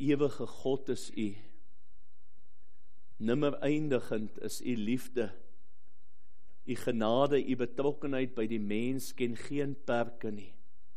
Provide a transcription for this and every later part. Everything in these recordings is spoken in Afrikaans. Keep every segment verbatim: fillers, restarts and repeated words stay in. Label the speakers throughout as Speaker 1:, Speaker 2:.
Speaker 1: ewige God is U. Nimmer eindigend is U liefde. U genade, U betrokkenheid by die mens ken geen perke nie.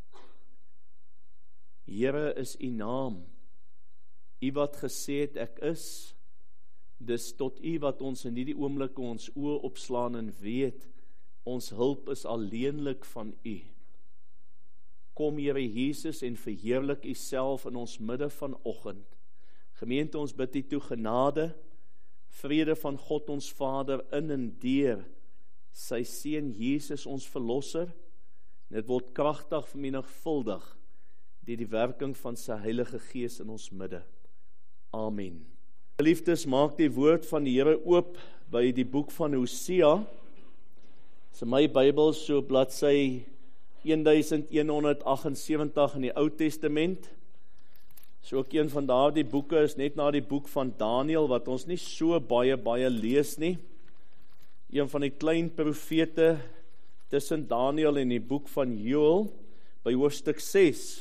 Speaker 1: Here is U naam. U wat gesê het ek is, dis tot U wat ons in hierdie oomblik ons oë opslaan en weet, ons hulp is alleenlik van U. Kom Here Jesus en verheerlik U self in ons midde vanoggend. Gemeente, ons bid U toe genade, vrede van God ons Vader in en deur sy Seun Jesus ons Verlosser, en dit word kragtig vermenigvuldig deur die werking van sy Heilige Gees in ons midde. Amen. Geliefdes, maak die woord van die Here oop by die boek van Hosea. Dis in my Bybel so bladsy elf agt in die Ou Testament. So ook een van daardie boeke is net na die boek van Daniël, wat ons nie so baie, baie lees nie. Een van die klein profete tussen Daniël en die boek van Joël, by hoofstuk ses.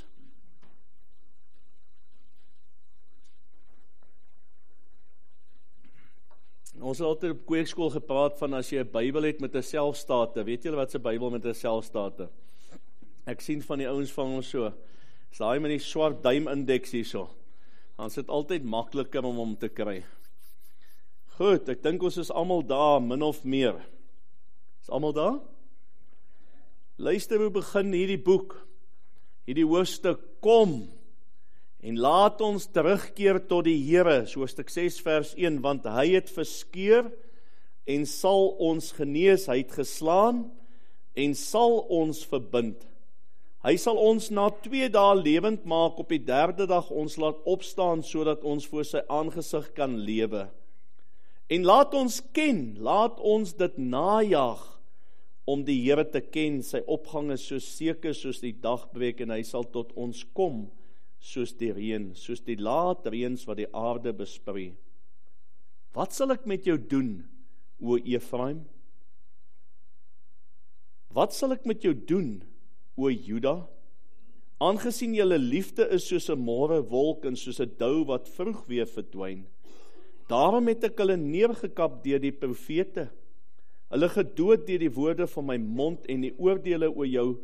Speaker 1: Ons het altyd op kweekskool gepraat van as jy 'n Bybel het met 'n selfstate. Weet julle wat 'n Bybel met 'n selfstate? Ek sien van die ouens van ons so, is daai met die swart duim indeks hierso. Dan is dit altyd makliker om hom te kry. Goed, ek dink ons is almal daar, min of meer. Is almal daar? Luister hoe begin hierdie boek. Hierdie hoofstuk, kom en laat ons terugkeer tot die Here, so hoofstuk ses vers een, want hy het verskeur en sal ons genees, hy het geslaan en sal ons verbind. Hy sal ons na twee dae lewend maak, op die derde dag ons laat opstaan, sodat ons voor sy aangesig kan lewe. En laat ons ken, laat ons dit najag, om die Here te ken, sy opgang is so seker soos die dagbreek, en hy sal tot ons kom, soos die reën, soos die laat reëns wat die aarde besproei. Wat sal ek met jou doen, o Efraim? Wat sal ek met jou doen, o Juda? Aangesien julle liefde is soos 'n môrewolk en soos 'n dou wat vroeg weer verdwyn. Daarom het ek hulle neergekap deur die profete, hulle gedood deur die woorde van my mond en die oordeele oor jou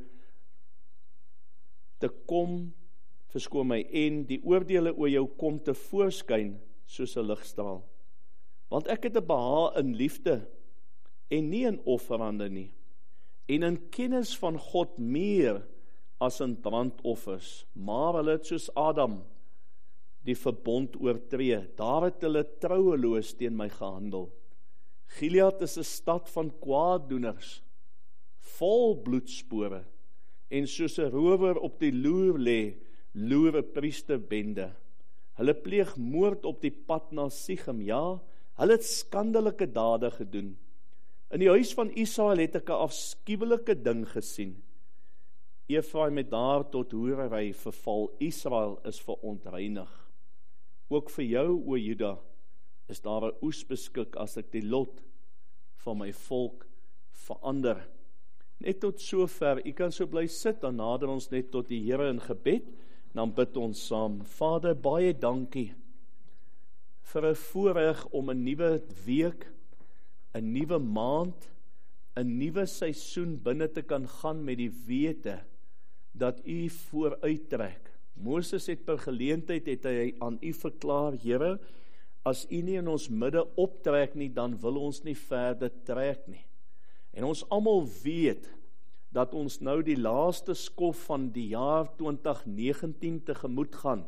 Speaker 1: te kom, verskoon my, en die oordeele oor jou kom te voorskyn soos 'n ligstraal. Want ek het 'n behaag in liefde en nie in offerande nie, en in kennis van God meer as in brandoffers, maar hulle het soos Adam die verbond oortree, daar het hulle trouweloos teen my gehandel. Gilead is 'n stad van kwaaddoeners, vol bloedspore, en soos 'n rower op die loer lê, loer 'n priesterbende. Hulle pleeg moord op die pad na Sichem, ja, hulle het skandelike dade gedoen. In die huis van Israel het ek 'n afskuwelike ding gesien. Efraim het daar tot hoerery verval, Israel is verontreinig. Ook vir jou, o Juda, is daar 'n oes beskik as ek die lot van my volk verander. Net tot sover, u kan so bly sit, dan nader ons net tot die Here in gebed, dan bid ons saam. Vader, baie dankie vir 'n voorreg om 'n nuwe week, 'n nuwe maand, 'n nuwe seisoen binne te kan gaan met die wete dat u vooruittrek. Moses het per geleentheid het hy aan u verklaar, Here, as u nie in ons midde optrek nie, dan wil ons nie verder trek nie. En ons almal weet dat ons nou die laaste skof van die jaar twintig negentien tegemoet gaan.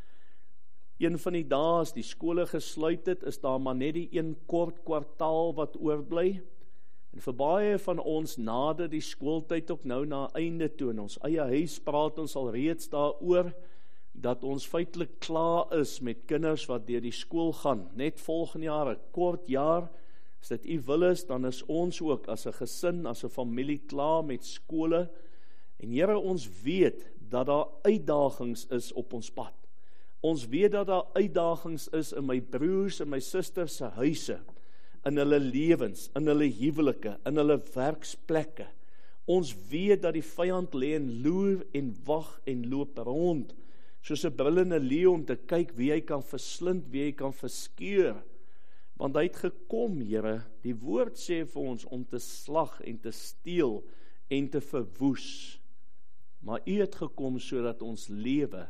Speaker 1: Een van die dae as die skole gesluit het, is daar maar net die een kort kwartaal wat oorbly. En vir baie van ons nader die skooltyd ook nou na einde toe. In ons eie huis praat ons al reeds daaroor dat ons feitelik klaar is met kinders wat deur die skool gaan. Net volgende jaar, 'n kort jaar, as dit u wil is, dan is ons ook as 'n gesin, as 'n familie klaar met skole. En Here, ons weet dat daar uitdagings is op ons pad. Ons weet dat daar uitdagings is in my broers en my susters se huise, in hulle lewens, in hulle huwelike, in hulle werksplekke. Ons weet dat die vyand lê en loer en wag en loop rond, soos 'n brullende leeu om te kyk wie hy kan verslind, wie hy kan verskeur. Want hy het gekom, Here, die woord sê vir ons om te slag en te steel en te verwoes. Maar U het gekom sodat ons lewe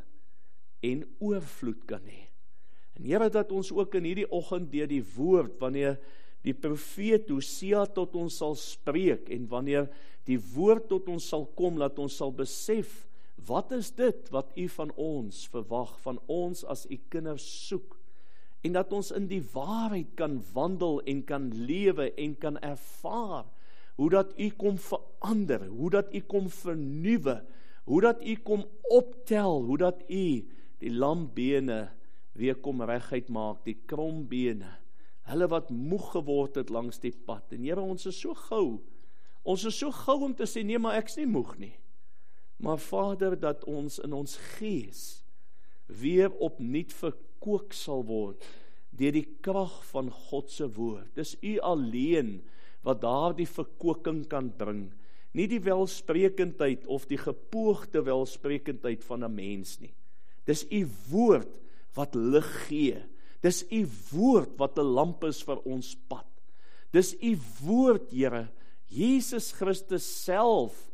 Speaker 1: en oorvloed kan hê. En Here, dat ons ook in hierdie oggend deur die woord, wanneer die profeet Hosea tot ons sal spreek, en wanneer die woord tot ons sal kom, dat ons sal besef, wat is dit wat U van ons verwag, van ons as U kinders soek, en dat ons in die waarheid kan wandel en kan lewe en kan ervaar, hoe dat U kom verander, hoe dat U kom vernuwe, hoe dat U kom optel, hoe dat U die lambene weer kom reguit maak, die krombene, hulle wat moeg geword het langs die pad. En Here, ons is so gou, ons is so gou om te sê, nee, maar ek is nie moeg nie. Maar Vader, dat ons in ons gees weer opnuut verkook sal word deur die krag van God se woord. Dis U alleen wat daardie verkoking kan bring. Nie die welsprekendheid of die gepoogde welsprekendheid van 'n mens nie. Dis U woord wat lig gee. Dis U woord wat 'n lamp is vir ons pad. Dis U woord, Here, Jesus Christus self,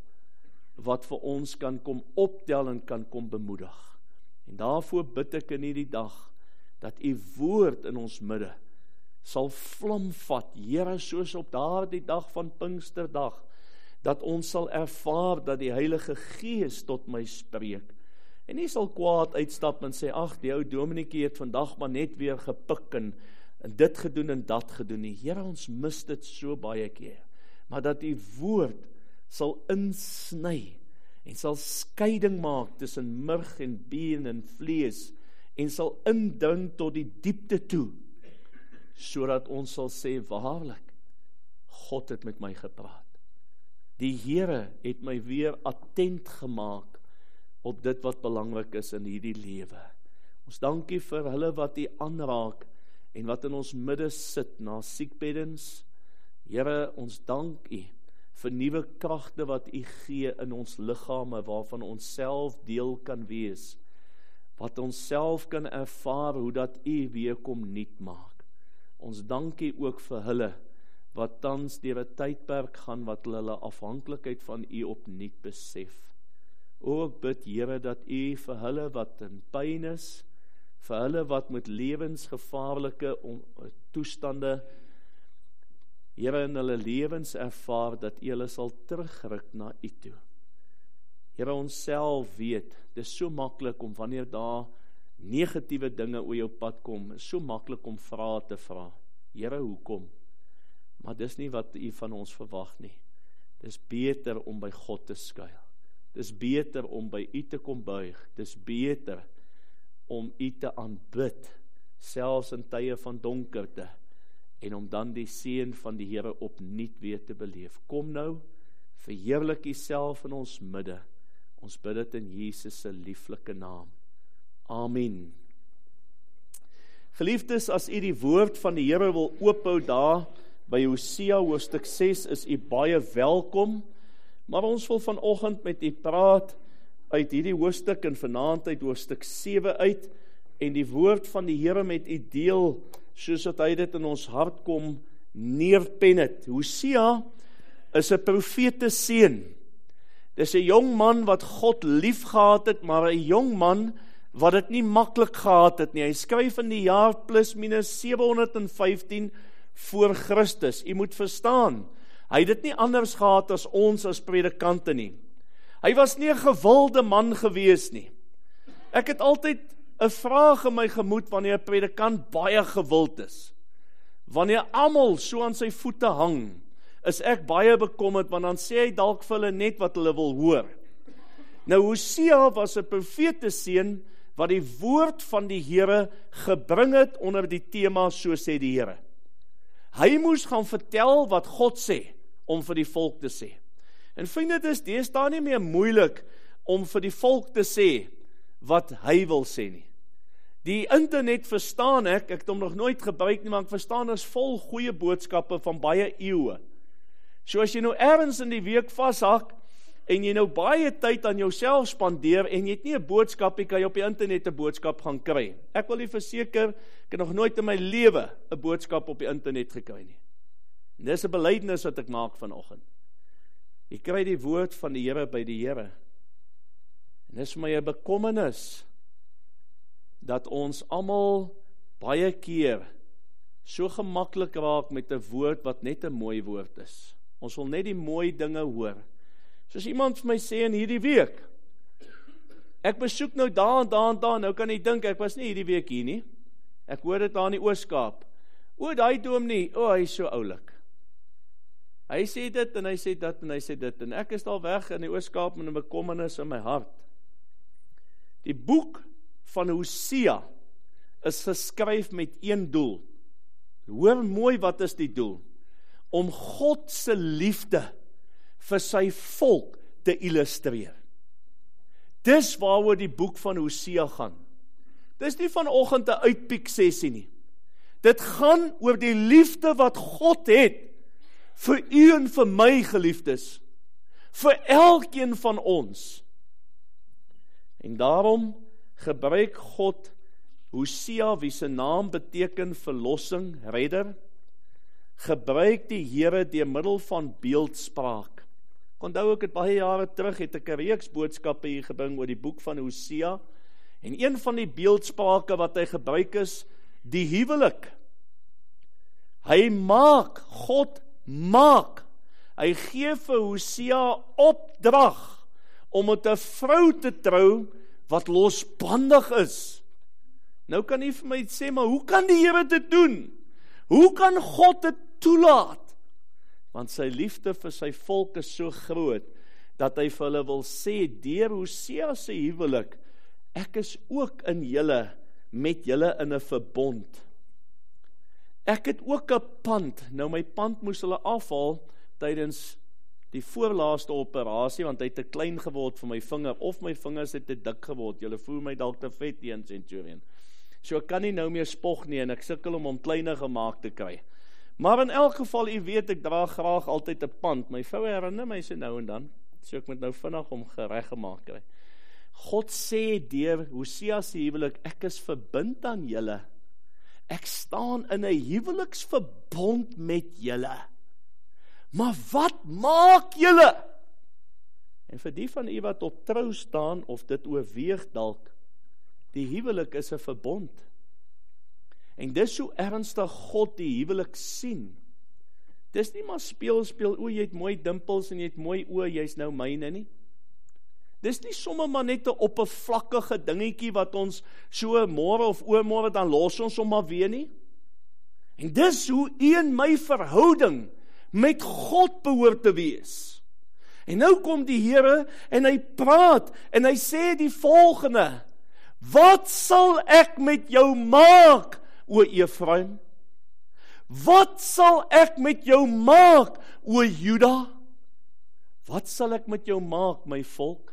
Speaker 1: wat vir ons kan kom optel en kan kom bemoedig. En daarvoor bid ek in hierdie dag, dat U woord in ons midde sal vlam vat, Here, soos op daardie dag van Pinksterdag, dat ons sal ervaar dat die Heilige Gees tot my spreek. En nie sal kwaad uitstap en sê, ag, die ou dominetjie het vandag maar net weer gepik en, en dit gedoen en dat gedoen nie. Here, ons mis dit so baie keer. Maar dat U woord sal insny en sal skeiding maak tussen murg en been en vlees en sal indring tot die diepte toe, sodat ons sal sê, waarlik, God het met my gepraat. Die Here het my weer attent gemaak op dit wat belangrik is in hierdie lewe. Ons dankie vir hulle wat U aanraak en wat in ons midde sit na siekbeddens. Here, ons dank U vir nuwe kragte wat U gee in ons liggame, waarvan ons self deel kan wees, wat ons self kan ervaar hoe dat U weer kom nuut maak. Ons dank U ook vir hulle wat tans deur 'n tydperk gaan, wat hulle afhanklikheid van U opnuut besef. Ook bid, Here, dat U vir hulle wat in pyn is, vir hulle wat met lewensgevaarlike toestande, Here, in hulle lewens ervaar, dat U hulle sal terugruk na U toe. Here, ons self weet, dit is so maklik om wanneer daar negatiewe dinge oor jou pad kom, is so maklik om vrae te vra. Here, hoekom? Maar dis nie wat U van ons verwag nie. Dis beter om by God te skuil. Dis beter om by U te kom buig. Dis beter om U te aanbid, selfs in tye van donkerte, en om dan die seën van die Here opnuut weer te beleef. Kom nou, verheerlik U self in ons midde. Ons bid dit in Jesus se lieflike naam. Amen. Geliefdes, as U die woord van die Here wil oophou daar by Hosea hoofstuk ses, is U baie welkom. Maar ons wil vanoggend met U praat uit hierdie hoofstuk en vanaand uit hoofstuk sewe uit, en die woord van die Here met U deel, soos dat hy dit in ons hart kom neerpen het. Hosea is 'n profeteseun. Dis 'n jong man wat God lief gehad het, maar 'n jong man wat dit nie maklik gehad het nie. Hy skryf in die jaar plus minus sewe honderd vyftien voor Christus. U moet verstaan, hy het dit nie anders gehad as ons as predikante nie. Hy was nie 'n gewilde man gewees nie. Ek het altyd 'n vraag in my gemoed wanneer 'n predikant baie gewild is. Wanneer almal so aan sy voete hang, is ek baie bekommerd, want dan sê hy dalk vir hulle net wat hulle wil hoor. Nou, Hosea was 'n profeteseun wat die woord van die Here gebring het onder die tema, so sê die Here. Hy moes gaan vertel wat God sê, om vir die volk te sê. En vriende, dit is deesdae nie meer moeilik om vir die volk te sê wat hy wil sê nie. Die internet verstaan ek, ek het hom nog nooit gebruik nie, maar ek verstaan is vol goeie boodskappe van baie eeue. So as jy nou ergens in die week vashak, en jy nou baie tyd aan jouself spandeer, en jy het nie 'n boodskap, jy kan jy op die internet 'n boodskap gaan kry. Ek wil nie verseker, ek het nog nooit in my lewe 'n boodskap op die internet gekry nie. En dis 'n belydenis wat ek maak vanoggend. Jy kry die woord van die Here by die Here. En dis vir my 'n bekommernis, dat ons almal baie keer so gemaklik raak met 'n woord wat net 'n mooi woord is. Ons wil net die mooi dinge hoor. Soos iemand vir my sê in hierdie week, ek besoek nou daar en daar en daar, nou kan jy dink, ek was nie hierdie week hier nie. Ek hoor dit daar in die Oos-Kaap. O, daai dominee, o, hy is so oulik. Hy sê dit en hy sê dit en hy sê dit, en ek is daar weg in die Oos-Kaap met 'n bekommernis in my hart. Die boek van Hosea is geskryf met een doel. Hoor mooi, wat is die doel? Om God se liefde vir sy volk te illustreer. Dis waaroor die boek van Hosea gaan. Dis nie vanoggend 'n uitpiek sessie nie. Dit gaan oor die liefde wat God het vir u en vir my, geliefdes, vir elkeen van ons. En daarom gebruik God Hosea, wie se naam beteken verlossing, redder, gebruik die Here deur middel van beeldspraak. Ek onthou ek het baie jare terug, het ek 'n reeks boodskappe hier gebring oor die boek van Hosea, en een van die beeldsprake wat hy gebruik is, die huwelik. Hy maak, God maak, hy gee vir Hosea opdrag, om met 'n vrou te trou, wat losbandig is. Nou kan jy vir my sê, maar hoe kan die Here dit doen? Hoe kan God dit toelaat? Want sy liefde vir sy volk is so groot, dat hy vir hulle wil sê, deur Hosea se huwelik, ek is ook in julle, met julle in 'n verbond. Ek het ook 'n pand, nou my pand moes hulle afhaal, tydens die voorlaaste operasie, want hy het te klein geword vir my vinger, of my vingers het te dik geword, julle voel my dalk te vet die in Centurion. So ek kan nie nou meer spog nie, en ek sukkel om hom kleiner gemaak te kry. Maar in elk geval, u weet, ek dra graag altyd 'n pand. My vrou herinner my so nou en dan, so ek moet nou vinnig hom gereg gemaak kry. God sê deur Hosea se huwelik, ek is verbind aan julle. Ek staan in 'n huweliksverbond met julle. Maar wat maak julle? En vir die van u wat op trou staan, of dit oorweeg dalk, die huwelik is 'n verbond. En dis hoe ernstig God die huwelik sien. Dis nie maar speel, speel, o, jy het mooi dimpels en jy het mooi oë, jy's nou myne nie. Dis nie sommer maar net 'n oppervlakkige dingetjie wat ons so môre of oormôre dan los ons hom maar weer nie. En dis hoe u en my verhouding met God behoort te wees. En nou kom die Here en hy praat en hy sê die volgende: wat sal ek met jou maak, o Efraim? Wat sal ek met jou maak, o Juda? Wat sal ek met jou maak, my volk?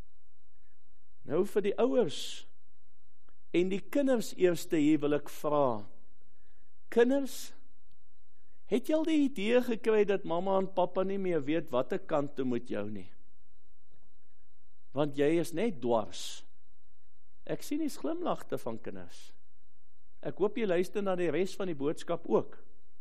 Speaker 1: Nou vir die ouers en die kinders eerste hier wil ek vra. Kinders, het jy al die idee gekry dat mamma en pappa nie meer weet wat 'n kant toe met jou nie? Want jy is net dwars. Ek sien die glimlagte van kinders. Ek hoop jy luister na die res van die boodskap ook.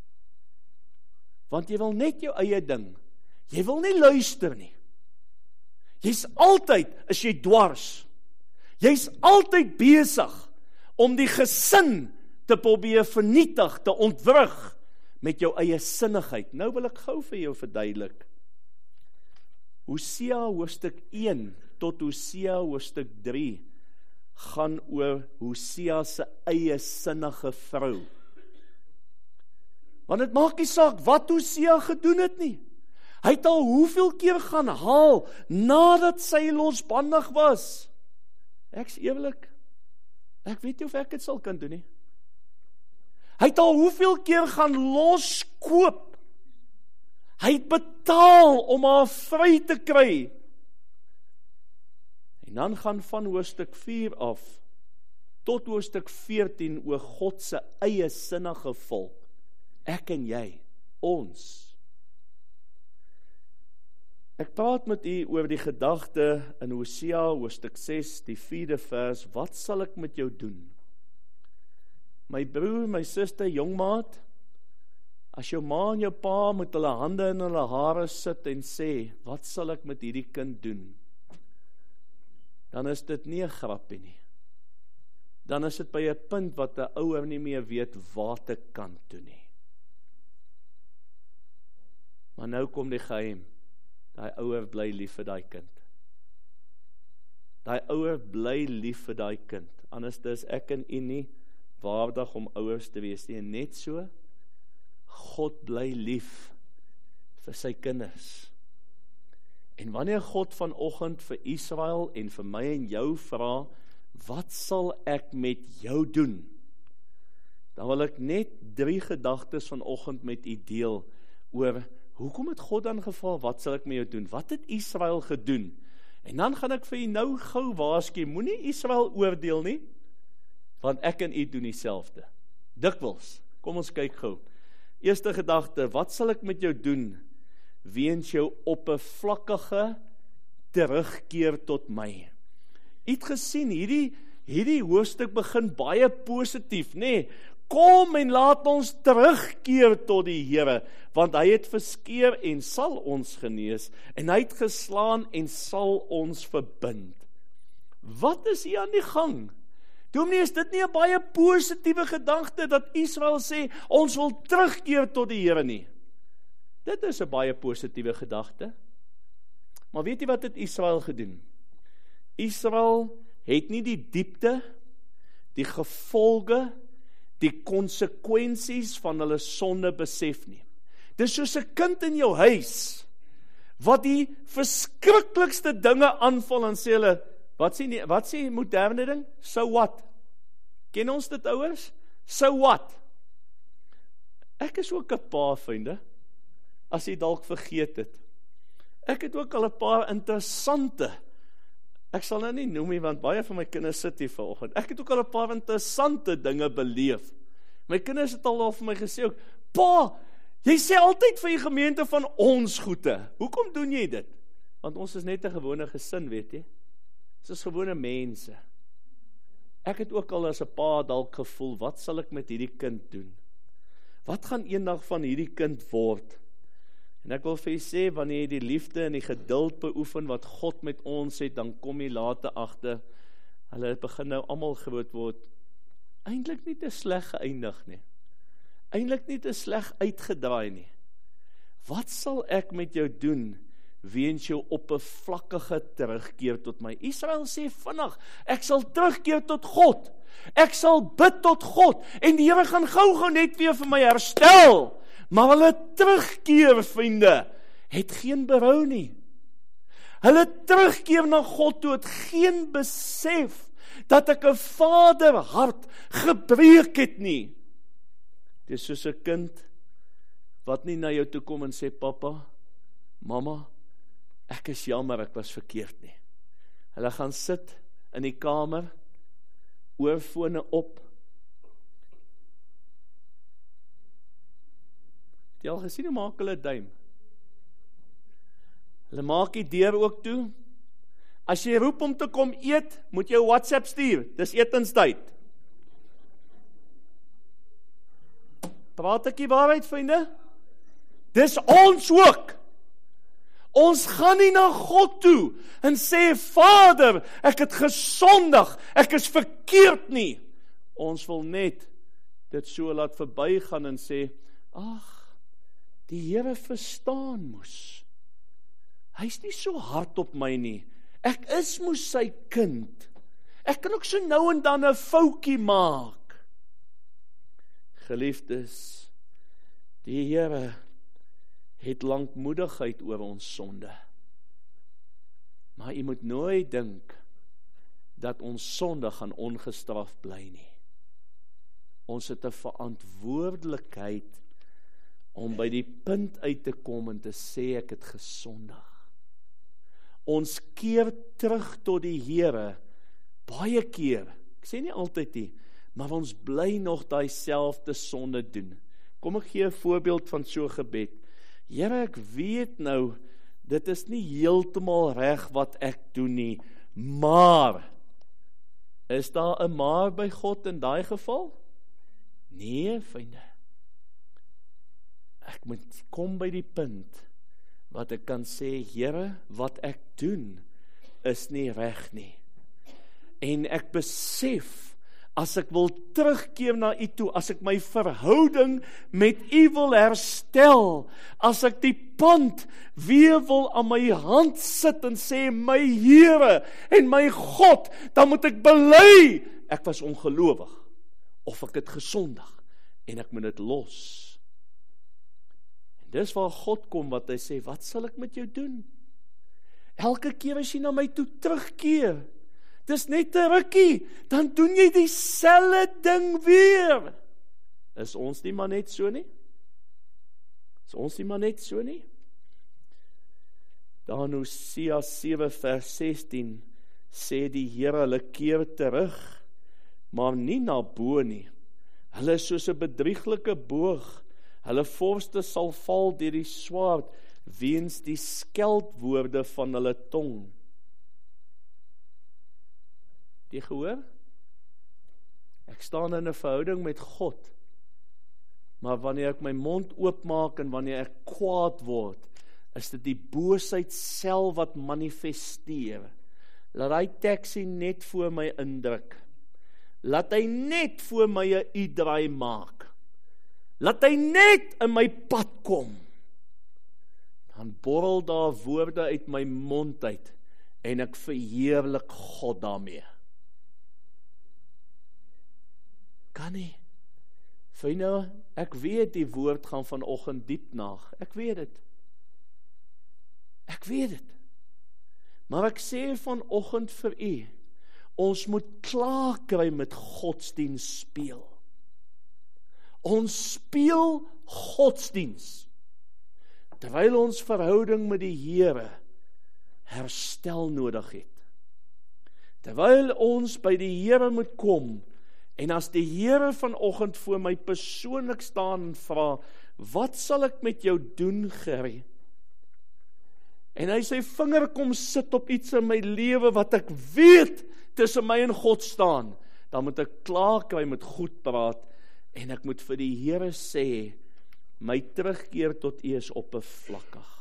Speaker 1: Want jy wil net jou eie ding. Jy wil nie luister nie. Jy's altyd, is jy dwars. Jy's altyd besig om die gesin te probeer vernietig, te ontwrig met jou eie sinnigheid. Nou wil ek gou vir jou verduidelik. Hosea hoofstuk een tot Hosea hoofstuk drie gaan oor Hosea se eie sinnige vrou. Want dit maak nie saak wat Hosea gedoen het nie. Hy het al hoeveel keer gaan haal nadat sy losbandig was. Ek's eerlik, ek weet nie of ek dit sal kan doen nie. Hy het al hoeveel keer gaan loskoop. Hy het betaal om haar vry te kry. En dan gaan van hoofstuk vier af tot hoofstuk veertien oor God se eie sinnige volk. Ek en jy, ons. Ek praat met u oor die gedagte in Hosea hoofstuk ses, die vierde vers, wat sal ek met jou doen? My broer, my suster, jongmaat, as jou ma en jou pa met hulle hande in hulle hare sit en sê, wat sal ek met hierdie kind doen? Dan is dit nie 'n grappie nie. Dan is dit by 'n punt wat 'n ouer nie meer weet waar te kan toe nie. Maar nou kom die geheim. Daai ouer bly lief vir daai kind. Daai ouer bly lief vir daai kind. Anders is ek en u nie waardig om ouers te wees nie. En net so, God bly lief vir sy kinders. En wanneer God vanoggend vir Israel en vir my en jou vra, wat sal ek met jou doen? Dan wil ek net drie gedagtes vanoggend met u deel oor hoekom het God dan gevra, wat sal ek met jou doen? Wat het Israel gedoen? En dan gaan ek vir u nou gou waarsku, moenie Israel oordeel nie, want ek en u doen dieselfde. Dikwels, kom ons kyk gou. Eerste gedagte, wat sal ek met jou doen, weens jou oppervlakkige terugkeer tot my? U het gesien, hierdie, hierdie hoofstuk begin baie positief, nee, kom en laat ons terugkeer tot die Here, want hy het verskeer en sal ons genees, en hy het geslaan en sal ons verbind. Wat is hier aan die gang? Dominee, is dit nie 'n baie positiewe gedagte, dat Israel sê, ons wil terugkeer tot die Here nie? Dit is 'n baie positiewe gedagte. Maar weet jy wat het Israel gedoen? Israel het nie die diepte, die gevolge, die konsekwensies van hulle sonde besef nie. Dis soos 'n kind in jou huis, wat die verskriklikste dinge aanval en sê hulle, wat sê, nie, wat sê moderne ding? So what? Ken ons dit ouers? So what? Ek is ook 'n pa, vriende, as jy dalk vergeet het. Ek het ook al 'n paar interessante, ek sal nou nie noem nie, want baie van my kinders sit hier vanoggend. Ek het ook al 'n paar interessante dinge beleef. My kinders het al al vir my gesê ook, pa, jy sê altyd vir die gemeente van ons goede. Hoekom doen jy dit? Want ons is net 'n gewone gesin, weet jy. Ons is gewone mense. Ek het ook al as 'n pa dalk gevoel, wat sal ek met hierdie kind doen? Wat gaan eendag van hierdie kind word? En ek wil vir jy sê, wanneer jy die liefde en die geduld beoefen wat God met ons het, dan kom jy later agter, hulle begin nou almal groot word, eintlik nie te sleg geëindig nie. Eintlik nie te sleg uitgedraai nie. Wat sal ek met jou doen, weens jou oppervlakkige terugkeer tot my? Israel sê vinnig, ek sal terugkeer tot God. Ek sal bid tot God, en die Here gaan gou-gou net weer vir my herstel. Maar hulle terugkeer, vriende, het geen berou nie. Hulle terugkeer na God toe het geen besef dat ek 'n vaderhart gebreek het nie. Dis soos 'n kind wat nie na jou toe kom en sê, papa, mama, ek is jammer, ek was verkeerd nie. Hulle gaan sit in die kamer, oorfone op. Het jy al gesien hoe maak hulle duim? Hulle maak die deur ook toe. As jy roep om te kom eet, moet jy WhatsApp stuur. Dis etenstyd. Praat ek die waarheid, vriende? Dis ons ook. Ons gaan nie na God toe en sê, Vader, ek het gesondig, ek is verkeerd nie. Ons wil net dit so laat verbygaan en sê, ag, die Here verstaan moes. Hy is nie so hard op my nie. Ek is moes sy kind. Ek kan ook so nou en dan 'n foutjie maak. Geliefdes, die Here het lankmoedigheid oor ons sonde. Maar jy moet nooit dink dat ons sonde gaan ongestraf bly nie. Ons het 'n verantwoordelikheid om by die punt uit te kom en te sê ek het gesondig. Ons keer terug tot die Here, baie keer, ek sê nie altyd nie, maar ons bly nog daai selfde sonde doen. Kom ek gee 'n voorbeeld van so 'n gebed. Here, ek weet nou, dit is nie heeltemal reg wat ek doen nie, maar, is daar 'n maar by God in daai geval? Nee, vriende. Ek moet kom by die punt, wat ek kan sê, Here, wat ek doen, is nie reg nie. En ek besef, as ek wil terugkeer na U toe, as ek my verhouding met U wil herstel, as ek die pand weer wil aan my hand sit en sê, my Here en my God, dan moet ek bely, ek was ongelowig, of ek het gesondig, en ek moet dit los. En dis waar God kom, wat hy sê, wat sal ek met jou doen? Elke keer as jy na my toe terugkeer, dis net 'n rukkie, dan doen jy dieselfde ding weer. Is ons nie maar net so nie? Is ons nie maar net so nie? Daar in Hosea sewe vers sestien sê die Here, hulle keer terug, maar nie na bo nie. Hulle is soos 'n bedrieglike boog, hulle vorste sal val deur die swaard, weens die skeldwoorde van hulle tong. Die gehoor? Ek staan in 'n verhouding met God, maar wanneer ek my mond oopmaak en wanneer ek kwaad word, is dit die boosheid self wat manifesteer. Laat hy taxi net voor my indruk. Laat hy net voor my 'n u-draai maak. Laat hy net in my pad kom. Dan borrel daar woorde uit my mond uit en ek verheerlik God daarmee. Kan nie. Vriende, ek weet die woord gaan vanoggend diep nag. Ek weet dit. Ek weet dit. Maar ek sê vanoggend vir u, ons moet klaar kry met godsdienst speel. Ons speel godsdienst, terwyl ons verhouding met die Here herstel nodig het. Terwyl ons by die Here moet kom, en as die Here vanoggend voor my persoonlik staan en vra, wat sal ek met jou doen, Gerrie? En hy sy vinger kom sit op iets in my lewe wat ek weet tussen my en God staan, dan moet ek klaar kry met goed praat, en ek moet vir die Here sê, my terugkeer tot U is oppervlakkig.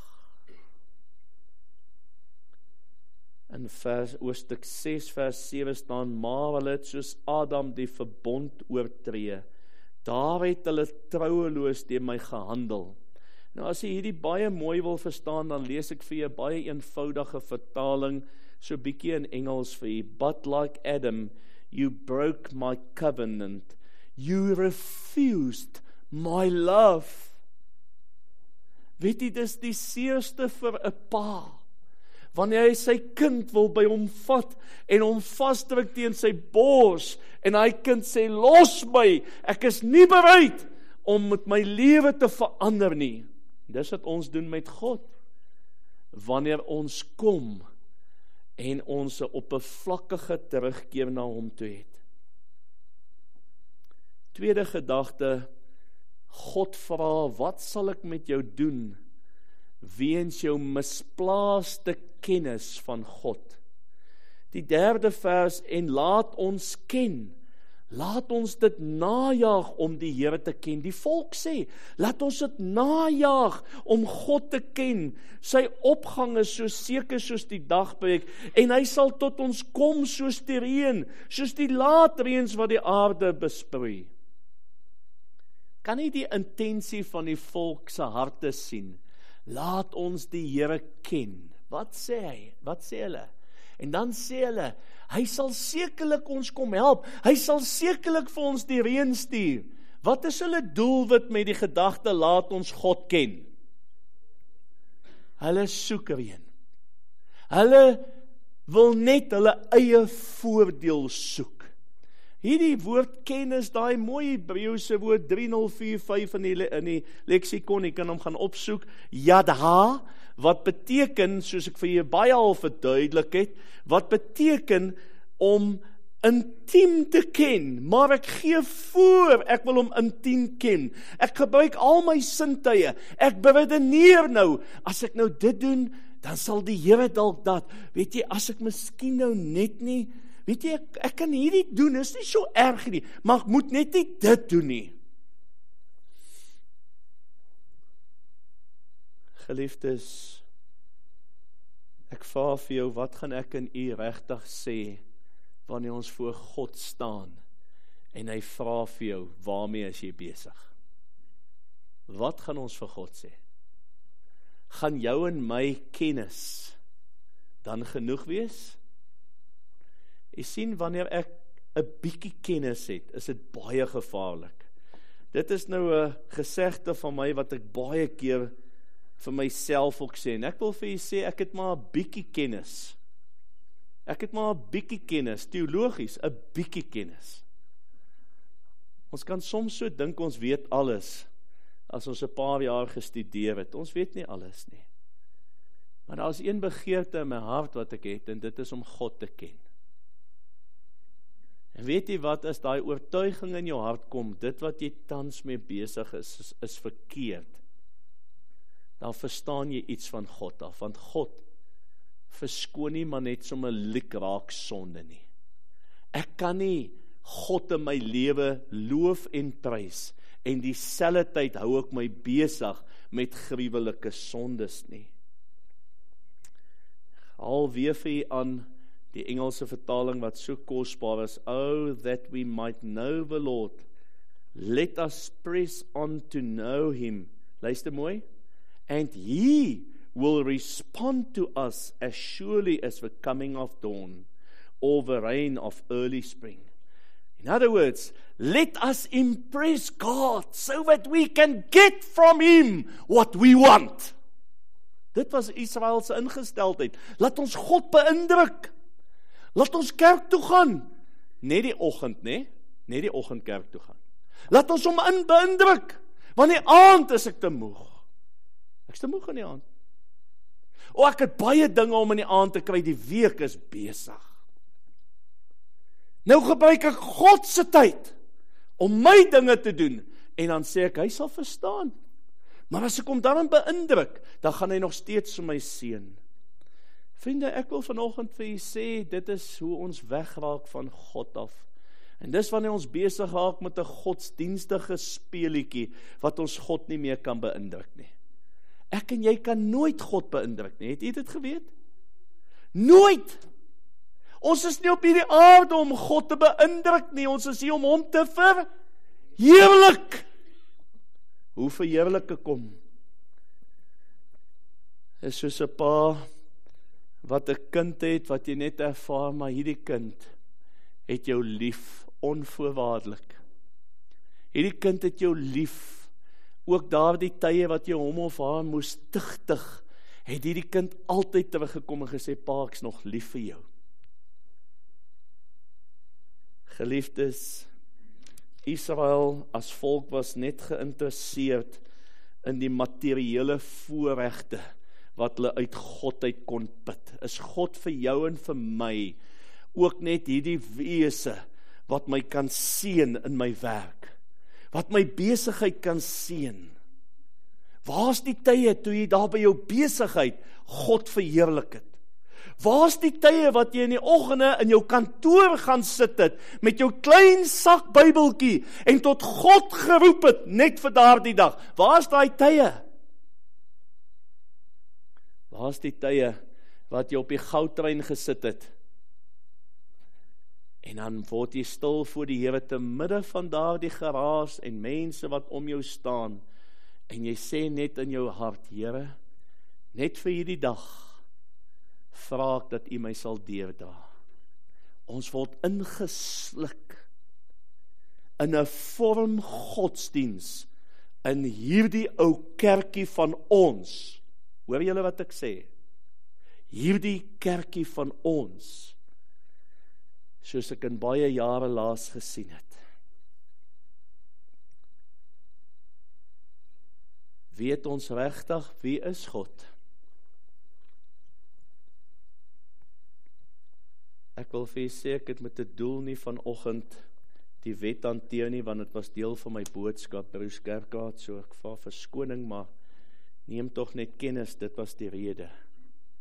Speaker 1: In vers, hoofstuk ses vers sewe staan, maar hulle het soos Adam die verbond oortree, daar het hulle troueloos deur my gehandel. Nou as jy hierdie baie mooi wil verstaan, dan lees ek vir jou baie eenvoudige vertaling, so bietjie in Engels vir jy, but like Adam, you broke my covenant, you refused my love. Weet jy, dis die seerste vir 'n pa, wanneer hy sy kind wil by hom vat, en hom vasdruk teen sy bors, en hy kind sê, los my, ek is nie bereid, om met my lewe te verander nie. Dis wat ons doen met God, wanneer ons kom, en ons 'n oppervlakkige terugkeer na hom toe het. Tweede gedagte, God vra, wat sal ek met jou doen, weens jou misplaaste kennis van God. Die derde vers, en laat ons ken, laat ons dit najaag om die Here te ken. Die volk sê, laat ons dit najaag om God te ken. Sy opgang is so seker soos die dagbreek, en hy sal tot ons kom soos die reën, soos die laatreëns wat die aarde besproei. Kan nie die intensie van die volk se harte sien? Laat ons die Here ken. Wat sê hy? Wat sê hulle? En dan sê hulle, hy sal sekerlik ons kom help, hy sal sekerlik vir ons die reën stuur. Wat is hulle doelwit met die gedagte, laat ons God ken? Hulle soek reën. Hulle wil net hulle eie voordeel soek. Hierdie woord ken is daai mooi Hebreëse woord drie nul vier vyf in die, in die leksikon, jy kan hom gaan opsoek, yadha, wat beteken, soos ek vir jou baie al verduidelik het, wat beteken om intiem te ken, maar ek gee voor, ek wil hom intiem ken, ek gebruik al my sintuie, ek beredeneer nou, as ek nou dit doen, dan sal die Here dalk dat, weet jy, as ek miskien nou net nie, weet jy, ek, ek kan hierdie doen, is nie so erg nie, maar ek moet net nie dit doen nie. Geliefdes, ek vra vir jou, wat gaan ek in u regtig sê, wanneer ons voor God staan, en hy vra vir jou, waarmee is jy besig? Wat gaan ons vir God sê? Gaan jou en my kennis dan genoeg wees? Jy sien, wanneer ek 'n bietjie kennis het, is dit baie gevaarlik. Dit is nou 'n gesegde van my, wat ek baie keer vir myself ook sê, en ek wil vir jy sê, ek het maar 'n bietjie kennis. Ek het maar 'n bietjie kennis, teologies, 'n bietjie kennis. Ons kan soms so dink ons weet alles, as ons 'n paar jaar gestudeer het. Ons weet nie alles nie. Maar daar is een begeerte in my hart wat ek het, en dit is om God te ken. En weet jy wat, as daai oortuiging in jou hart kom, dit wat jy tans mee besig is, is, is verkeerd, dan verstaan jy iets van God af, want God verskoon nie maar net sommer lik raak sonde nie. Ek kan nie God in my lewe loof en prys, en dieselfde tyd hou ek my besig met gruwelike sondes nie. Al weer vir jy aan die Engelse vertaling wat so kosbaar is, oh, that we might know the Lord, let us press on to know him. Luister mooi, and he will respond to us as surely as the coming of dawn, or the rain of early spring. In other words, let us impress God so that we can get from him what we want. Dit was Israel se ingesteldheid. Laat ons God beïndruk. Laat ons kerk toe gaan. Net die oggend, né? Net die oggend kerk toe gaan. Laat ons hom in beïndruk. Want die aand is ek te moeg. Ek is te moeg in die aand. O, ek het baie dinge om in die aand te kry, die week is besig. Nou gebruik ek God se tyd om my dinge te doen, en dan sê ek, hy sal verstaan. Maar as ek hom dan beïndruk, dan gaan hy nog steeds vir my seën. Vriende, ek wil vanoggend vir julle sê, dit is hoe ons wegraak van God af. En dis wanneer ons besig raak met 'n godsdienstige speelietjie, wat ons God nie meer kan beïndruk nie. Ek en jy kan nooit God beïndruk nie, het jy dit geweet? Nooit! Ons is nie op hierdie aarde om God te beïndruk nie, ons is hier om hom te verheerlik. Hoe verheerlike kom? Is soos 'n pa wat 'n kind het, wat jy net ervaar, maar hierdie kind het jou lief, onvoorwaardelik. Hierdie kind het jou lief, ook daardie tye wat jy hom of haar moes tigtig, het hierdie kind altyd teruggekom en gesê, pa, ek's nog lief vir jou. Geliefdes, Israel as volk was net geïnteresseerd in die materiële voorregte wat hulle uit God uit kon put. Is God vir jou en vir my ook net hierdie wese wat my kan seën in my werk, wat my besigheid kan seën? Waar's die tye toe jy daar by jou besigheid God verheerlik het? Waar's die tye wat jy in die oggende in jou kantoor gaan sit het, met jou klein sak Bybeltjie, en tot God geroep het, net vir daardie dag? Waar's daai tye? Waar's die tye wat jy op die goudtrein gesit het, en dan word jy stil voor die Here te midde van daardie geraas en mense wat om jou staan, en jy sê net in jou hart, Here, net vir hierdie dag vra ek dat U my sal deurdra. Ons word ingesluk in 'n vorm godsdiens in hierdie ou kerkie van ons. Hoor julle wat ek sê? Hierdie kerkie van ons, soos ek in baie jare laas gesien het. Weet ons regtig wie is God? Ek wil vir julle sê, ek het met 'n doel nie vanoggend die wet hanteer nie, want dit was deel van my boodskap, Bruce Kerkaat, so ek vra verskoning, maar neem tog net kennis, dit was die rede.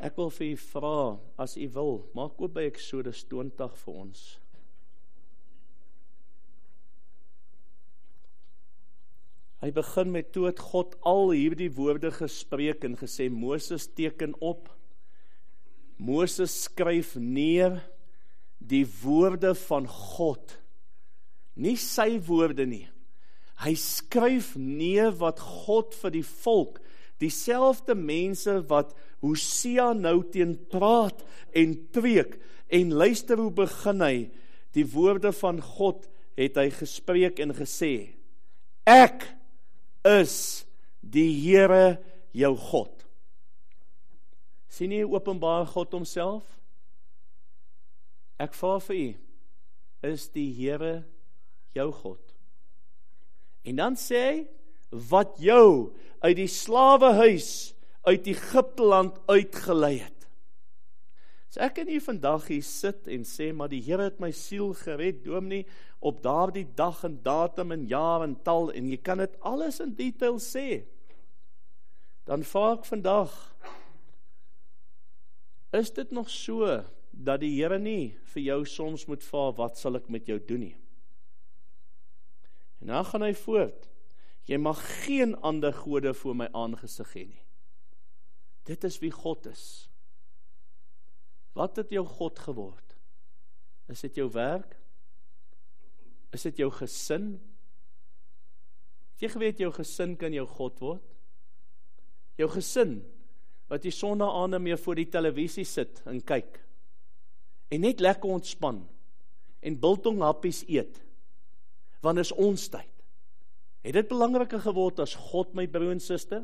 Speaker 1: Ek wil vir u vra, as u wil, maak oop by Eksodus twintig vir ons. Hy begin met toe het God al hierdie woorde gespreek en gesê, Moses teken op, Moses skryf neer die woorde van God, nie sy woorde nie. Hy skryf neer wat God vir die volk, dieselfde mense wat Hosea nou teen praat en preek, en luister hoe begin hy, die woorde van God het hy gespreek en gesê, ek is die Here jou God. Sien jy openbaar God homself? Ek vra vir u, is die Here jou God? En dan sê hy, wat jou uit die slawehuis, uit Egipteland uitgelei het. So ek kan hier vandag hier sit en sê, maar die Here het my siel gered, dominee, op daardie dag en datum en jaar en tal, en jy kan dit alles in detail sê. Dan vra ek vandag, is dit nog so, dat die Here nie vir jou soms moet vra, wat sal ek met jou doen nie? En dan gaan hy voort, jy mag geen ander gode voor my aangesig hê nie. Dit is wie God is. Wat het jou God geword? Is dit jou werk? Is dit jou gesin? Het jy geweet jou gesin kan jou God word? Jou gesin, wat jy sonnaande meer voor die televisie sit en kyk, en net lekker ontspan, en biltong happies eet, want is ons tyd. Het dit belangriker geword as God, my broer en suster?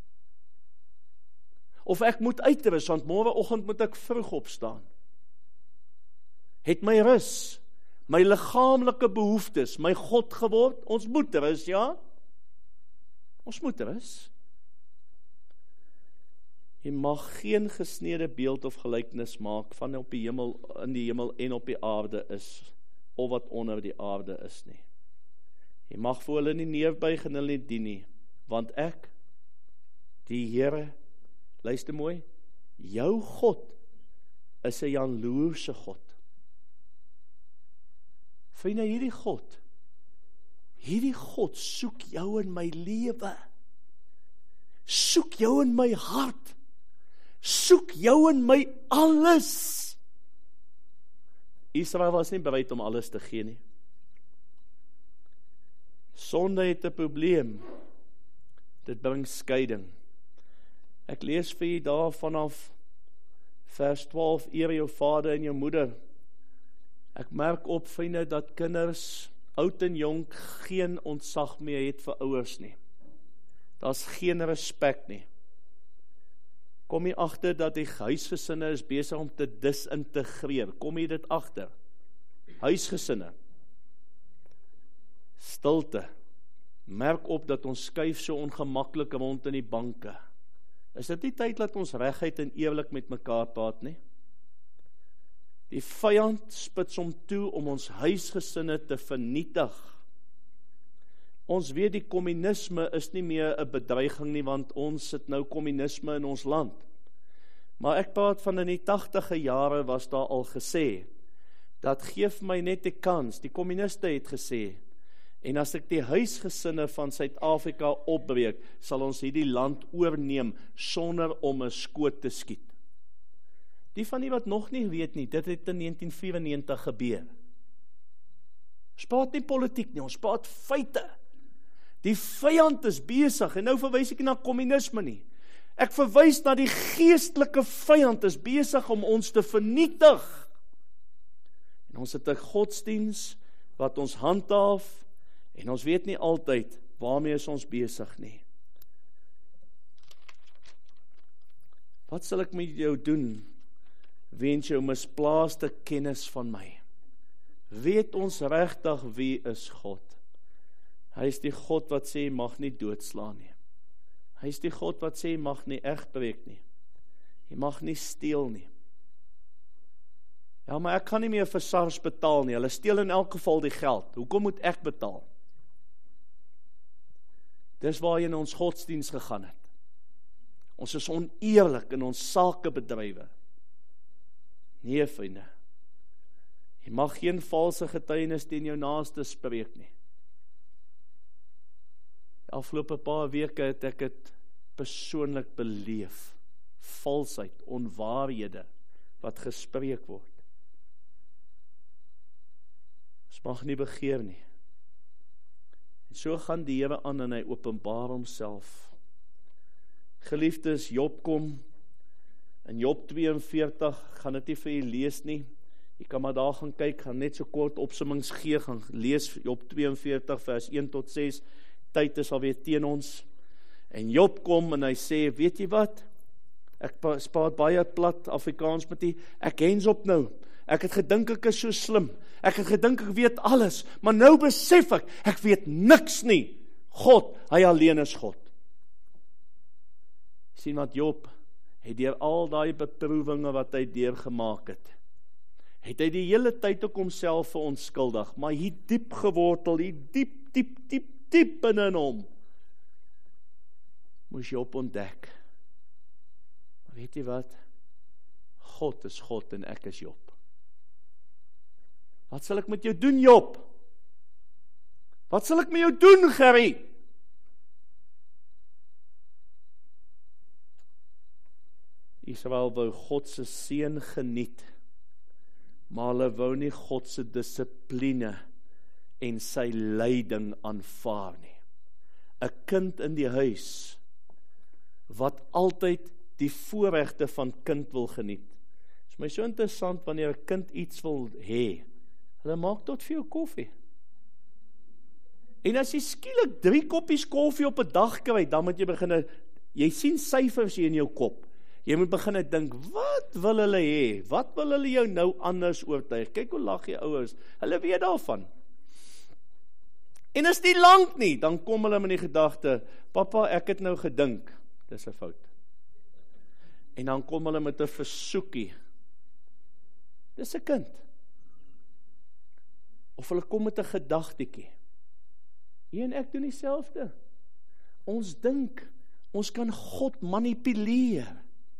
Speaker 1: Of ek moet uitrus, want môreoggend moet ek vroeg opstaan. Het my rus, my liggaamlike behoeftes, my God geword? Ons moet rus, ja? Ons moet rus. Jy mag geen gesnede beeld of gelykenis maak van op die hemel, in die hemel en op die aarde is, of wat onder die aarde is nie. Jy mag vir hulle nie neerbuig en hulle nie dien nie, want ek, die Here, luister mooi, jou God is 'n jaloerse God. Vind jy hierdie God? Hierdie God soek jou in my lewe. Soek jou in my hart. Soek jou in my alles. Israel was nie bereid om alles te gee nie. Sonde het 'n probleem. Dit bring skeiding. Ek lees vir jy daar vanaf vers twaalf, eer jou vader en jou moeder. Ek merk op, vriende, dat kinders, oud en jonk, geen ontzag meer het vir ouers nie. Daar's geen respek nie. Kom jy agter dat die huisgesinne is besig om te disintegreer? Kom jy dit agter? Huisgesinne. Stilte. Merk op dat ons skuif so ongemaklik rond in die banke. Is dit nie tyd dat ons reguit en eerlik met mekaar praat nie? Die vyand spits hom toe om ons huisgesinne te vernietig. Ons weet die kommunisme is nie meer 'n bedreiging nie, want ons sit nou kommunisme in ons land. Maar ek praat van in die tagtige jare was daar al gesê, dat geef my net 'n kans, die kommuniste het gesê, en as ek die huisgesinne van Suid-Afrika opbreek, sal ons hierdie land oorneem, sonder om 'n skoot te skiet. Die van die wat nog nie weet nie, dit het in negentien vyfennegentig gebeur. Ons praat nie politiek nie, ons praat feite. Die vyand is besig, en nou verwys ek nie na kommunisme nie. Ek verwys na die geestelike vyand is besig om ons te vernietig. En ons het 'n godsdiens wat ons handhaaf, en ons weet nie altyd waarmee is ons besig nie. Wat sal ek met jou doen? Wens jou misplaaste kennis van my. Weet ons regtig wie is God? Hy is die God wat sê, jy mag nie doodslaan nie. Hy is die God wat sê, jy mag nie egbreek nie. Jy mag nie steel nie. Ja, maar ek kan nie meer vir SARS betaal nie. Hulle steel in elk geval die geld. Hoekom moet ek betaal? Dis waar jy in ons godsdiens gegaan het. Ons is oneerlik in ons sakebedrywe. Nee, vriende. Jy mag geen valse getuienis teen jou naaste spreek nie. Die afgelope paar weke het ek het persoonlik beleef. Valsheid, onwaarhede wat gespreek word. Ons mag nie begeer nie. En so gaan die Here aan en hy openbaar homself. Geliefdes, Job kom, in Job twee en veertig, gaan dit nie vir jy lees nie, jy kan maar daar gaan kyk, gaan net so kort opsommings gee, gaan lees Job twee en veertig vers een tot ses, tyd is alweer teen ons, en Job kom en hy sê, weet jy wat, ek spaat baie plat Afrikaans met die, ek hens op nou, ek het gedink ek is so slim, ek het gedink ek weet alles, maar nou besef ek, ek weet niks nie, God, hy alleen is God. Sien wat Job, het deur al die beproewinge wat hy deurgemaak het, het hy die hele tyd ook homself verontskuldig, maar hier diep gewortel, hier diep, diep, diep, diep binne hom, moes Job ontdek, maar weet jy wat, God is God en ek is Job. Wat sal ek met jou doen, Job? Wat sal ek met jou doen, Gerry? Israel wou God se seën geniet, maar hulle wou nie God se dissipline en sy leiding aanvaar nie. 'n Kind in die huis, wat altyd die voorregte van kind wil geniet. Dit is my so interessant, wanneer 'n kind iets wil hê, hulle maak tot vir jou koffie. En as jy skielik drie koppies koffie op 'n dag kry, dan moet jy begin, jy sien syfers hier in jou kop. Jy moet begin dink, wat wil hulle hê? Wat wil hulle jou nou anders oortuig? Kyk hoe lag die ouers, hulle weet daarvan. En as die lank nie, dan kom hulle met die gedagte, papa, ek het nou gedink, dis 'n fout. En dan kom hulle met 'n versoekie. Dis 'n kind. Of hulle kom met 'n gedagtetjie. Jy en ek doen dieselfde. Ons dink, ons kan God manipuleer.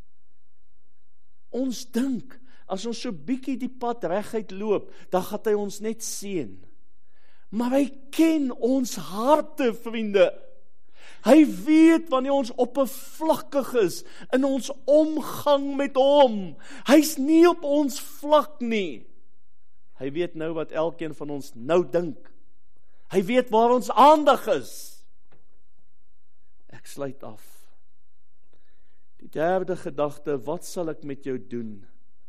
Speaker 1: Ons dink, as ons so bietjie die pad reguit loop, dan gaan hy ons net seën. Maar hy ken ons harte, vriende. Hy weet wanneer ons oppervlakkig is in ons omgang met hom. Hy's nie op ons vlak nie. Hy weet nou wat elkeen van ons nou dink. Hy weet waar ons aandag is. Ek sluit af. Die derde gedagte, wat sal ek met jou doen?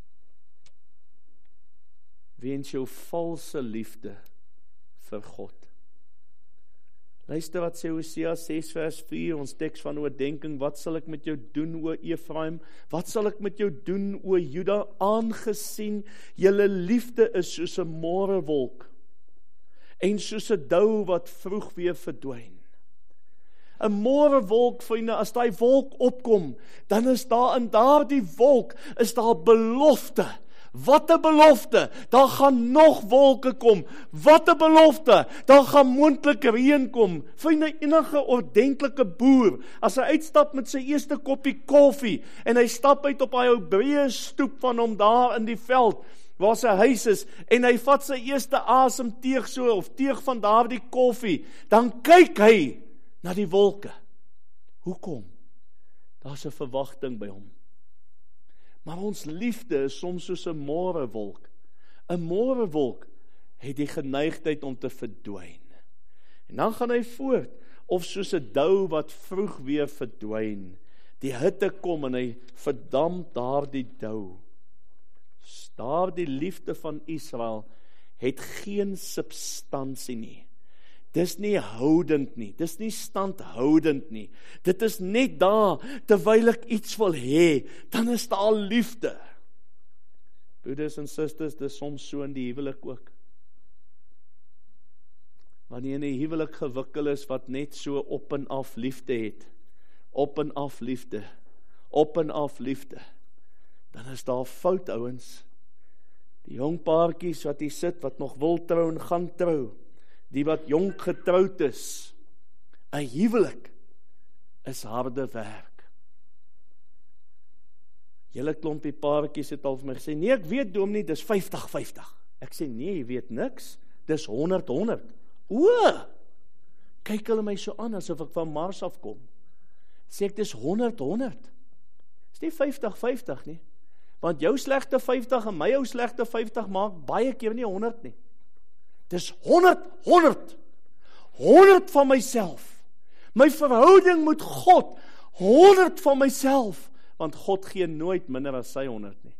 Speaker 1: Weens jou valse liefde vir God. Luister wat sê Hosea ses vers vier, ons teks van oordenking, wat sal ek met jou doen, o Efraim? Wat sal ek met jou doen, o Juda, aangesien julle liefde is soos 'n môrewolk en soos 'n dou wat vroeg weer verdwyn. 'n Môrewolk, vriende, as daai wolk opkom, dan is daar in daardie wolk, is daar belofte. Wat 'n belofte, daar gaan nog wolke kom. Wat 'n belofte, daar gaan moontlik reën kom. Vriende, enige ordentlike boer, as hy uitstap met sy eerste koppie koffie, en hy stap uit op hy ou breë stoep van hom daar in die veld, waar sy huis is, en hy vat sy eerste asemteug so, of teug van daardie koffie, dan kyk hy na die wolke. Hoekom? Daar's 'n verwagting by hom. Maar ons liefde is soms soos 'n môrewolk. 'n Môrewolk het die geneigtheid om te verdwyn. En dan gaan hy voort, of soos 'n dou wat vroeg weer verdwyn. Die hitte kom en hy verdamp daardie dou. Daardie liefde van Israel het geen substansie nie. Dis nie houdend nie, dis nie standhoudend nie. Dit is net daar, terwyl ek iets wil hê, dan is daar liefde. Broeders en susters, dis soms so in die huwelik ook. Wanneer in die huwelik gewikkel is, wat net so op en af liefde het, op en af liefde, op en af liefde, dan is daar fout, ouens. Die jong paartjies wat hier sit, wat nog wil trou en gaan trou, die wat jonk getroud is, 'n huwelik is harde werk. Julle klompie paartjies het al vir my gesê, nee, ek weet dominee, dis vyftig vyftig. Ek sê, nee, jy weet niks, dis honderd honderd. O, kyk hulle my so aan, asof ek van Mars afkom. Sê ek, dis honderd honderd. Dis nie vyftig vyftig nie. Want jou slegte vyftig en my jou slegte vyftig maak baie keer nie honderd nie. Dis honderd honderd. honderd van myself. My verhouding met God, honderd van myself. Want God gee nooit minder as sy honderd nie.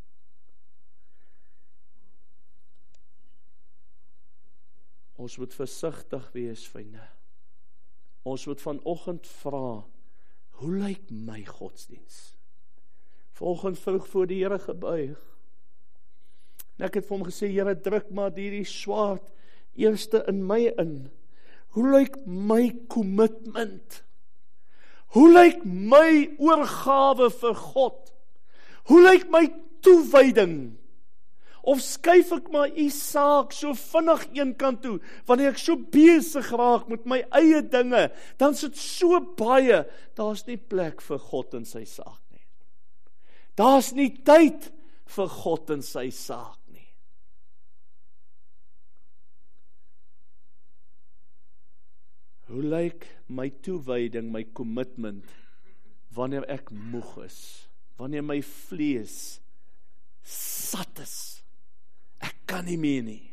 Speaker 1: Ons moet versigtig wees, vriende. Ons moet vanoggend vra, hoe lyk my godsdiens? Vanoggend vroeg voor die Here gebuig. En ek het vir hom gesê, Here, druk maar hierdie swaard eerste in my in. Hoe lyk my commitment? Hoe lyk my oorgawe vir God? Hoe lyk my toewyding? Of skuif ek maar u saak so vinnig een kant toe, wanneer ek so besig raak met my eie dinge, dan sit so baie, daar's nie plek vir God in sy saak nie. Daar's nie tyd vir God in sy saak nie. Hoe lyk my toewyding, my commitment, wanneer ek moeg is, wanneer my vlees sat is, ek kan nie meer nie.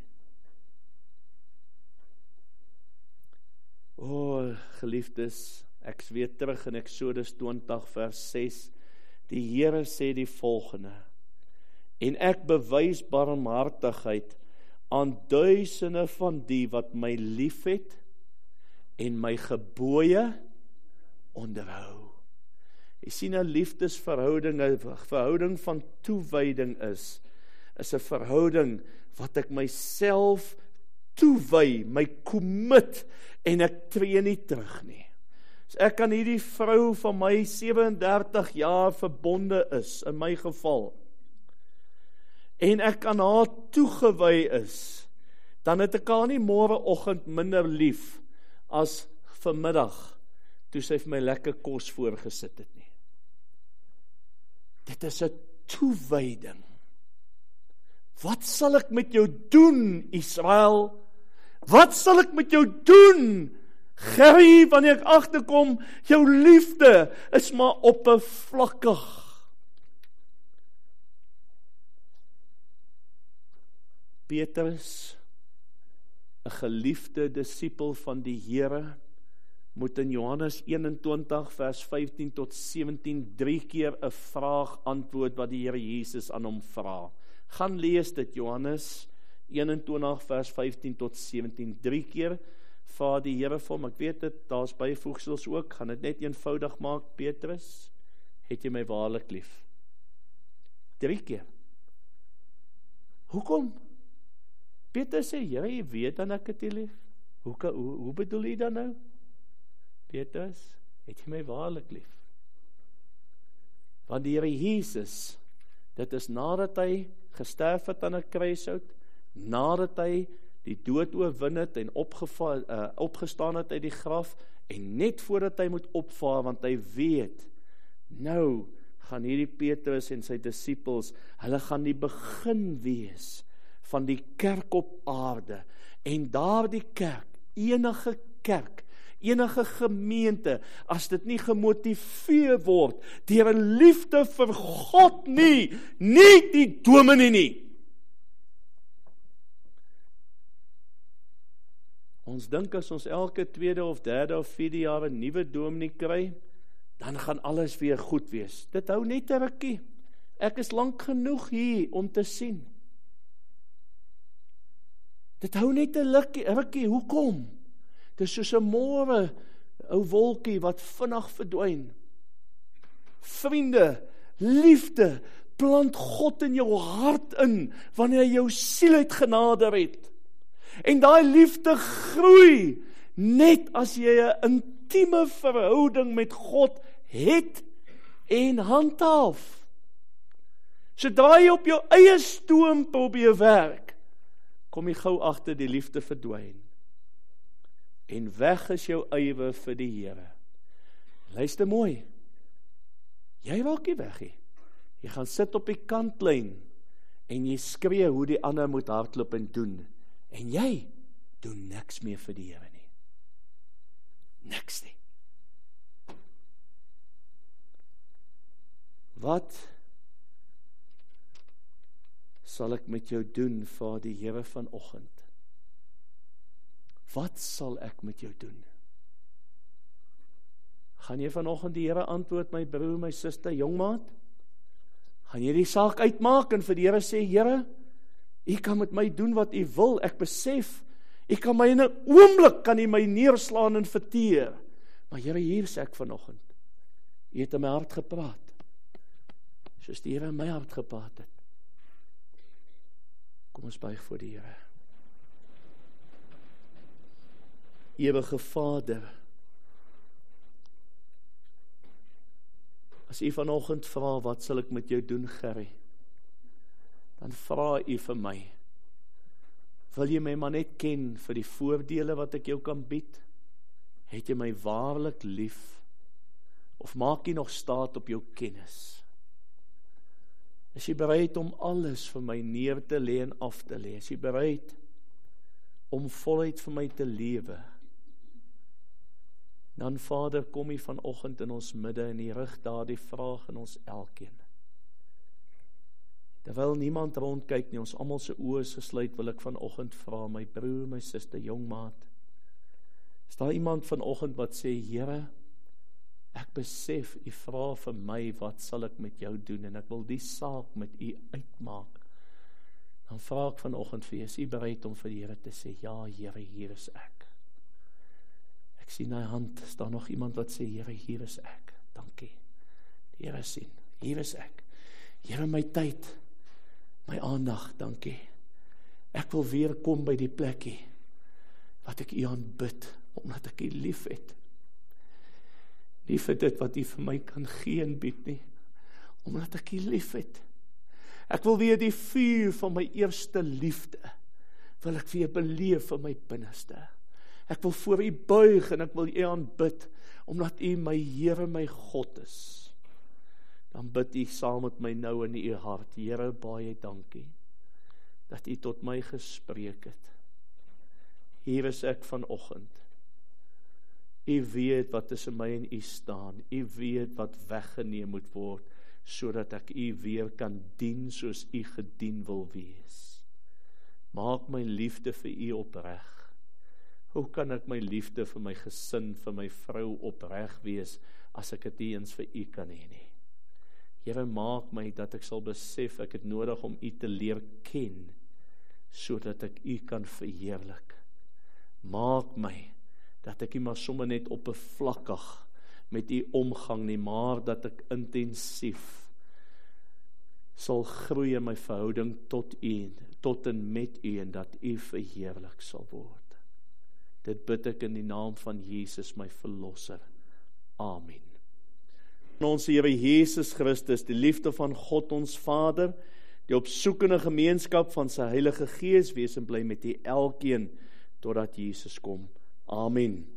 Speaker 1: O, geliefdes, ek is weer terug in Eksodus twintig vers ses, die Here sê die volgende, en ek bewys barmhartigheid aan duisende van die wat my liefhet en my gebooie onderhou. Jy sien, 'n liefdesverhouding, 'n verhouding van toewyding is, is 'n verhouding wat ek myself toewy, my commit, en ek tree nie terug nie. So ek kan hierdie vrou van my sewe en dertig jaar verbonde is, in my geval, en ek aan haar toegewy is, dan het ek haar nie môreoggend minder lief, as vanmiddag, toe sy vir my lekker kos voorgesit het nie. Dit is 'n toewyding. Wat sal ek met jou doen, Israel? Wat sal ek met jou doen, Gerry, wanneer ek agterkom, jou liefde is maar oppervlakkig. Petrus, 'n geliefde disipel van die Here, moet in Johannes eenentwintig vers vyftien tot sewentien drie keer 'n vraag antwoord wat die Here Jesus aan hom vra. Gaan lees dit, Johannes eenentwintig vers vyftien tot sewentien, drie keer vra die Here vir hom. Ek weet dit, daar's byvoegsels ook, gaan dit net eenvoudig maak, Petrus, het jy my waarlik lief? Drie keer. Hoekom? Petrus sê, Here, jy weet dan ek het jy lief. Hoe, hoe, hoe bedoel jy dan nou? Petrus, het jy my waarlik lief? Want die Here Jesus, dit is nadat hy gesterf het aan 'n kruishout, nadat hy die dood oorwin het en opgeva, uh, opgestaan het uit die graf, en net voordat hy moet opvaar, want hy weet, nou gaan hierdie Petrus en sy disippels, hulle gaan die begin wees van die kerk op aarde, en daardie kerk, enige kerk, enige gemeente, as dit nie gemotiveer word, deur 'n liefde vir God nie, nie die dominee nie. Ons dink as ons elke tweede of derde of vierde jaar 'n nuwe dominee kry, dan gaan alles weer goed wees. Dit hou net 'n rukkie. Ek is lank genoeg hier om te sien. Dit hou net 'n rukkie, rukkie, hoekom? Dit is soos 'n môre, ou wolkie wat vinnig verdwyn. Vriende, liefde, plant God in jou hart in, wanneer jy jou siel uit genade het. En daai liefde groei, net as jy 'n intieme verhouding met God het en handhaaf. Sodra jy op jou eie stoom probeer werk, kom jy gou agter die liefde verdwyn. En weg is jou ywer vir die Here. Luister mooi. Jy raak nie weg nie. Jy gaan sit op die kantlyn en jy skree hoe die ander moet hardloop en doen. En jy doen niks meer vir die Here nie. Niks nie. Wat sal ek met jou doen, Vader die Here vanoggend? Wat sal ek met jou doen? Gaan jy vanoggend die Here antwoord, my broer, my suster, jongmaat? Gaan jy die saak uitmaak en vir die Here sê, Here, U kan met my doen wat U wil, ek besef, U kan my in 'n oomblik, kan U my neerslaan en verteer. Maar Here, hier sê ek vanoggend, U het in my hart gepraat, soos die Here in my hart gepraat het. Kom ons buig voor die Here. Ewige Vader, as U vanoggend vra, wat sal ek met jou doen, Gerry? Dan vra U vir my, wil jy my maar net ken vir die voordele wat ek jou kan bied? Het jy my waarlik lief? Of maak jy nog staat op jou kennis? Is jy bereid om alles vir my neer te lê en af te lê? Is jy bereid om voluit vir my te lewe? Dan Vader, kom U vanoggend in ons midde en U rig daardie vraag in ons elkeen. Terwyl niemand rondkyk nie, ons almal se oë is gesluit, wil ek vanoggend vra, my broer, my suster, jong maat, is daar iemand vanoggend wat sê, Here, ek besef, U vra vir my, wat sal ek met jou doen, en ek wil die saak met U uitmaak. Dan vra ek vanoggend vir U, is U bereid om vir die Here te sê, ja Here, hier is ek. Ek sien na hand, is daar nog iemand wat sê, Here, hier is ek, dankie. Die Here sien, hier is ek. Here, my tyd, my aandag, dankie. Ek wil weer kom by die plekkie, wat ek U aanbid, omdat ek U lief het. Nie vir dit wat U vir my kan gee en bied nie, omdat ek U lief het. Ek wil weer die vuur van my eerste liefde, wil ek weer beleef in my binneste. Ek wil voor U buig en ek wil U aanbid, omdat U my Here, my God is. Dan bid U saam met my nou in U hart, Here, baie dankie, dat U tot my gespreek het. Hier is ek vanoggend. U weet wat tussen my en U staan. U weet wat weggeneem moet word, sodat ek U weer kan dien soos U gedien wil wees. Maak my liefde vir U opreg. Hoe kan ek my liefde vir my gesin, vir my vrou opreg wees, as ek dit nie eens vir U kan hê nie? Here, maak my dat ek sal besef, ek het nodig om U te leer ken, sodat ek U kan verheerlik. Maak my, dat ek nie maar sommer net oppervlakkig met U omgang nie, maar dat ek intensief sal groei in my verhouding tot U, tot en met U, en dat U verheerlik sal word. Dit bid ek in die naam van Jesus, my verlosser. Amen. Ons Here Jesus Christus, die liefde van God ons Vader, die opsoekende gemeenskap van sy Heilige Gees, wees en bly met U elkeen, totdat Jesus kom. Amen.